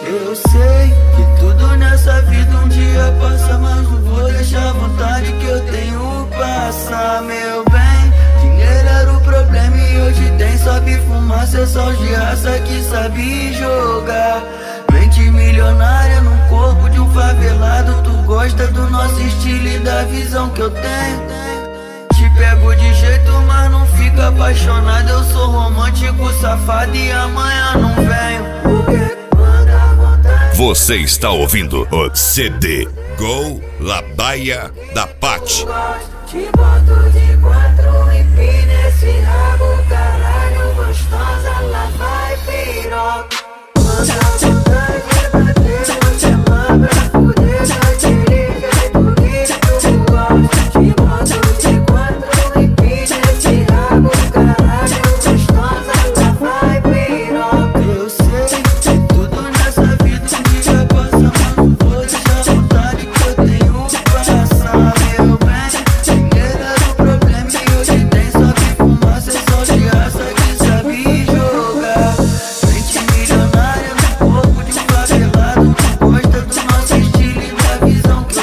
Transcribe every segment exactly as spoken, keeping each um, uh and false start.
Eu sei que tudo nessa vida um dia passa, mas não vou deixar a vontade que eu tenho passar, meu bem. Dinheiro era o problema e hoje tem, sobe fumaça, é só os de raça que sabe jogar. Mente milionária no corpo de um favelado, tu gosta do nosso estilo e da visão que eu tenho. Te pego de jeito, mas não fica apaixonado. Eu sou romântico, safado e amanhã não venho. Você está ouvindo o C D Gol La Baia da Paty. Te boto de quatro e pina esse rabo, caralho, gostosa, lá vai piroca. Manda vontade de bater, vou chamar pra fuder, daquele jeito que tu gosta. Te boto de quatro e pina esse rabo, caralho, gostosa, lá vai piroca. Eu sei que tudo nessa vida um dia passa, mas não vou deixar a vontade que eu tenho passar, meu bem. Dinheiro era o problema e hoje tem, sobe fumaça, é só de raça que sabe jogar. Mente milionária no corpo de um favelado, tu gosta do nosso estilo e da visão que eu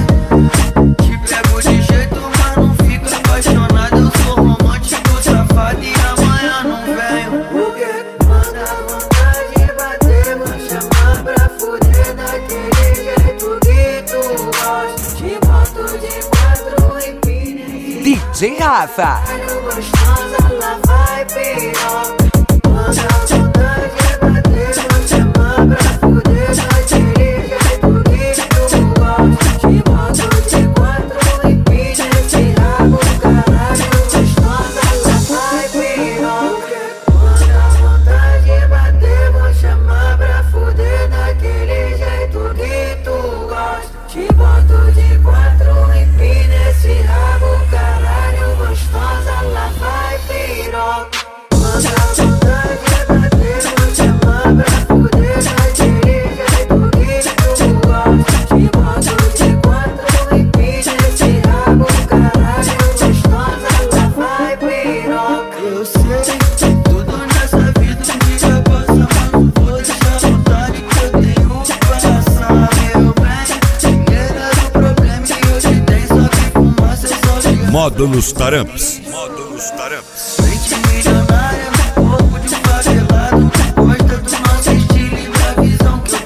tenho. Te pego de jeito, mas não fica apaixonado. Eu sou romântico, safado e amanhã não venho. Porque manda vontade de bater, vou chamar pra fuder, daquele jeito que tu gosta. Te boto de quatro e pina D J Rafa. gostosa, lá vai piroca. Manda vontade de bater, vou chamar pra fuder, daquele jeito que tu gosta. Te boto de quatro e pina esse rabo, caralho, gostosa, lá vai piroca. Manda vontade de bater, vou chamar pra fuder, daquele jeito que tu gosta. Te boto de quatro e pina esse rabo, caralho, gostosa, lá vai piroca. Manda vontade de bater, vou chamar pra fuder, daquele jeito que tu gosta. Te boto de quatro e pina esse rabo, caralho, gostosa, lá vai piroca. Eu sei que tudo nessa vida um dia passa, mas não vou deixar a vontade que eu tenho passar, meu bem. Dinheiro era o problema e hoje tem, sobe fumaça, é só de raça. Módulos Taramps. Módulos Taramps. Mente milionária no corpo de um favelado, tu gosta do nosso estilo e da visão que eu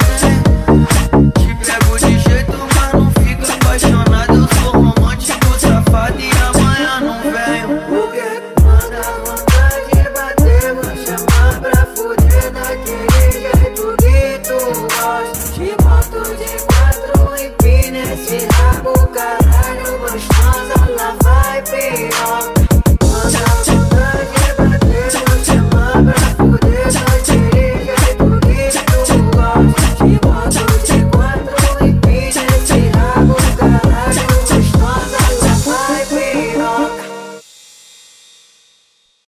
tenho. Te pego de jeito, mas não fica apaixonado. Eu sou romântico, safado e amanhã não venho. Porque manda vontade de bater, vou chamar pra fuder, daquele jeito que tu gosta. Te boto de quatro e pina esse rabo, caralho, gostosa, lá vai piroca.